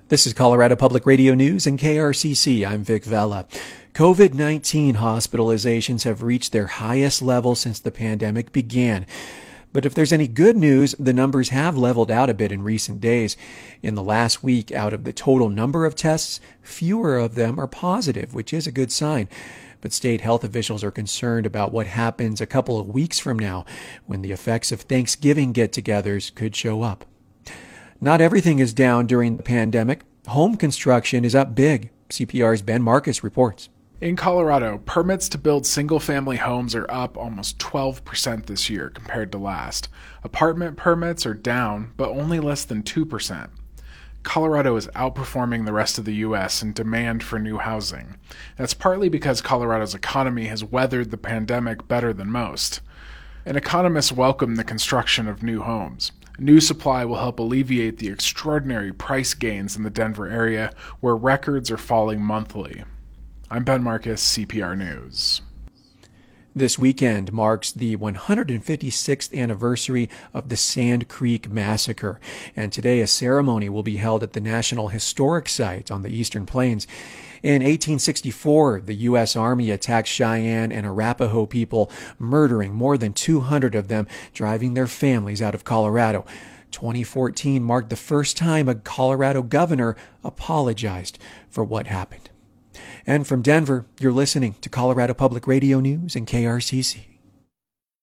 This is Colorado Public Radio News and KRCC. I'm Vic Vela. COVID-19 hospitalizations have reached their highest level since the pandemic began. But if there's any good news, the numbers have leveled out a bit in recent days. In the last week, out of the total number of tests, fewer of them are positive, which is a good sign. But state health officials are concerned about what happens a couple of weeks from now, when the effects of Thanksgiving get-togethers could show up. Not everything is down during the pandemic. Home construction is up big. CPR's Ben Marcus reports. In Colorado, permits to build single-family homes are up almost 12% this year compared to last. Apartment permits are down, but only less than 2%. Colorado is outperforming the rest of the U.S. in demand for new housing. That's partly because Colorado's economy has weathered the pandemic better than most. And economists welcome the construction of new homes. New supply will help alleviate the extraordinary price gains in the Denver area, where records are falling monthly. I'm Ben Marcus, CPR News. This weekend marks the 156th anniversary of the Sand Creek Massacre, and today a ceremony will be held at the National Historic Site on the Eastern Plains. In 1864, the U.S. Army attacked Cheyenne and Arapaho people, murdering more than 200 of them, driving their families out of Colorado. 2014 marked the first time a Colorado governor apologized for what happened. And from Denver, you're listening to Colorado Public Radio News and KRCC.